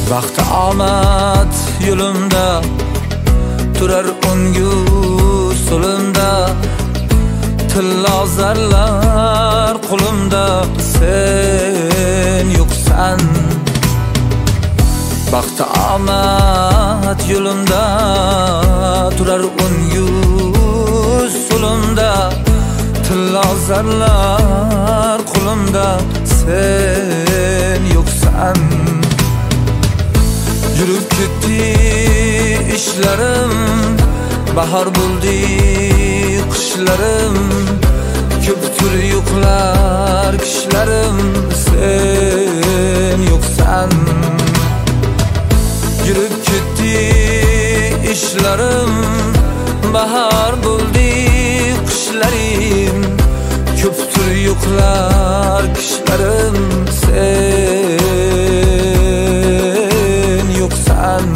Baxt omad yo'limda turar ungu so'limda, tillo zarlar qo'limda, sen yo'qsan. Baxt omad yo'limda turar ungu so'limda, tillo zarlar qo'limda, sen yo'qsan. Yurib ketdi ishlarim, bahor bo'ldi qishlarim, ko'pdir yo'qlar kishlarim, sen yo'qsan. Yurib ketdi ishlarim, bahor bo'ldi qishlarim, ko'pdir yo'qlar kishlarim, sen yo'qsan.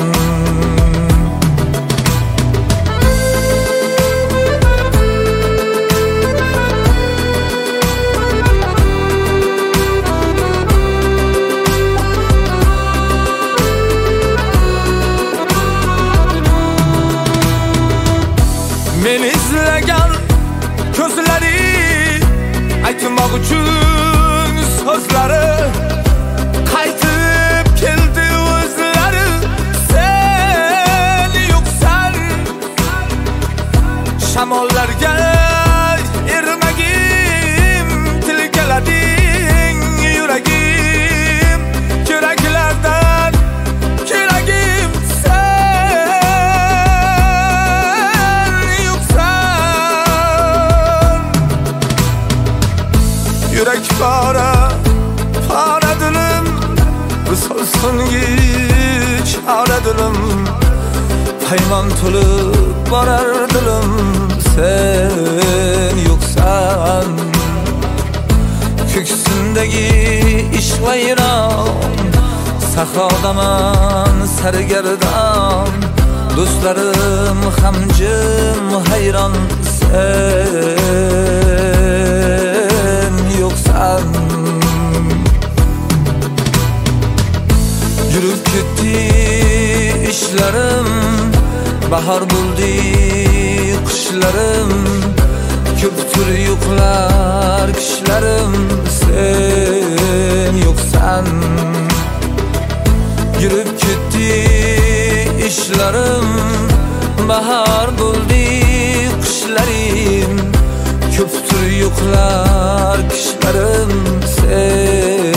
Men izlagan ko'zlari, aytmoq uchun so'zlari, qaytib keldi o'zlari, sen yo'qsan. Shamollarga ermagim, tilgalading yuragim, yuraklardan keragim, yurak para para dilim, solsungi çare dilim, paymon to'lib borar dilim, sen yo'qsan. Ko'ksimdagi ishq vayron, sahrodaman sargardon, do'stlarim ham jim hayron, sen yo'qsan. Yurib ketdi ishlarim, bahor bo'ldi qishlarim, ko'pdir yo'qlar kishlarim, sen yo'qsan. Yurib ketdi ishlarim, bahor bo'ldi qishlarim, ko'pdir yo'qlar kishlarim, sen